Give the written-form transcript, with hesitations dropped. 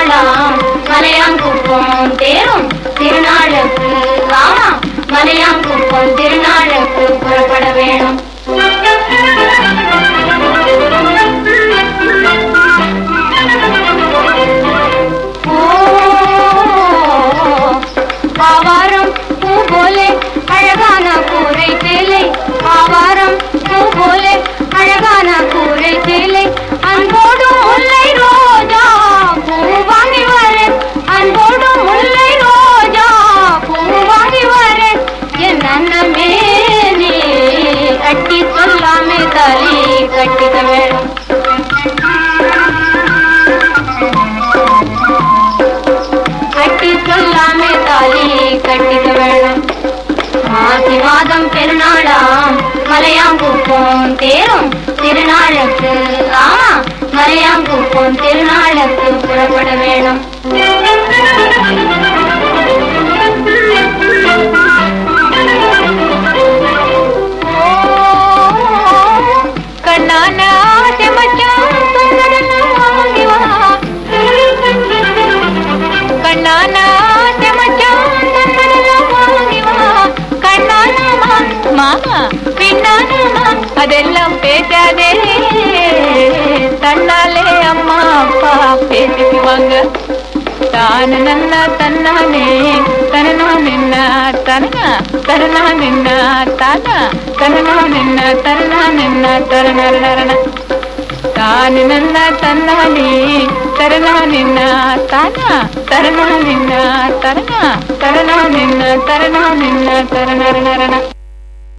திருநாளாம் மலையாங்குப்பம் தேரும் திருநாளுக்கு ஆமா மலையாங்குப்பம் திருநாளுக்கு புறப்பட வேணும். ஆவாரம் பூ போலே அழகான கூரை சேலை, ஆவாரம் பூ போலே அழகான கூரை சேலை, அன்போடும் முல்லை ரோஜா பூ வாங்கி வரேன், அன்போடும் முல்லை ரோஜா பூ வாங்கி வரேன். என் அண்ணமே நீ அட்டி சொல்லாமே தாலி கட்டிக்க வேணும். அட்டி சொல்லாமே தாலி கட்டிக்க வேணும். மாசி மாதம் பெருநாளாம் மலையாங்குப்பம் தேரும் திருநாளுக்கு ஆமா மலையாங்குப்பம் திருநாளுக்கு புறப்பட வேணும். கண்ணான மாமா பின்னானமா அதெல்லாம் பேசாதே, தன்னாலே அம்மா அப்பா பேசிக்குவாங்க. தான நன்னா தன்னானே தனனா நின்ன தனனா தரணா நின்ன தானா தனனா நின்ன தரணா நின்ன தரண தானு நன்ன தன்னானே தரணா நின்ன தானா தரணா நின்ன தரணா தரணா நின்ன தரணா நின்ன தரண